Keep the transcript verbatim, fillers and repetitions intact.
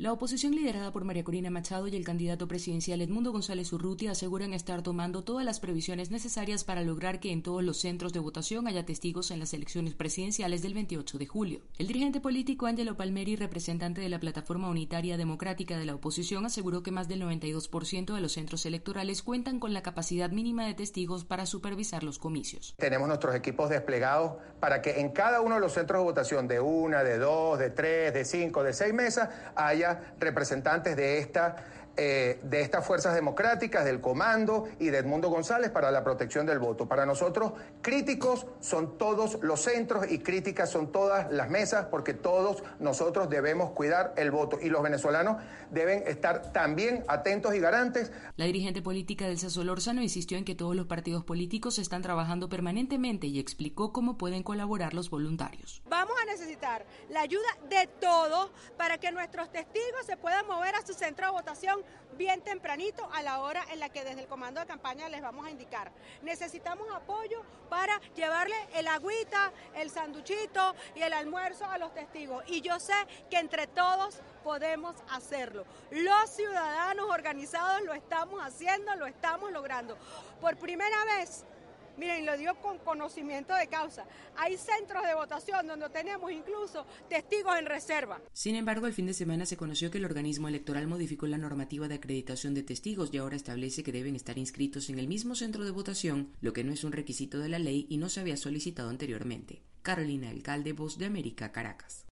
La oposición liderada por María Corina Machado y el candidato presidencial Edmundo González Urrutia aseguran estar tomando todas las previsiones necesarias para lograr que en todos los centros de votación haya testigos en las elecciones presidenciales del veintiocho de julio. El dirigente político Ángelo Palmeri, representante de la Plataforma Unitaria Democrática de la oposición, aseguró que más del noventa y dos por ciento de los centros electorales cuentan con la capacidad mínima de testigos para supervisar los comicios. Tenemos nuestros equipos desplegados para que en cada uno de los centros de votación, de una, de dos, de tres, de cinco, de seis mesas, haya representantes de esta Eh, de estas fuerzas democráticas, del comando y de Edmundo González para la protección del voto. Para nosotros, críticos son todos los centros y críticas son todas las mesas, porque todos nosotros debemos cuidar el voto y los venezolanos deben estar también atentos y garantes. La dirigente política Elsa Solórzano insistió en que todos los partidos políticos están trabajando permanentemente y explicó cómo pueden colaborar los voluntarios. Vamos a necesitar la ayuda de todos para que nuestros testigos se puedan mover a su centro de votación bien tempranito a la hora en la que desde el comando de campaña les vamos a indicar. Necesitamos apoyo para llevarle el agüita, el sanduchito y el almuerzo a los testigos. Y yo sé que entre todos podemos hacerlo. Los ciudadanos organizados lo estamos haciendo, lo estamos logrando. Por primera vez, miren, lo digo con conocimiento de causa, hay centros de votación donde tenemos incluso testigos en reserva. Sin embargo, el fin de semana se conoció que el organismo electoral modificó la normativa de acreditación de testigos y ahora establece que deben estar inscritos en el mismo centro de votación, lo que no es un requisito de la ley y no se había solicitado anteriormente. Carolina Alcalde, Voz de América, Caracas.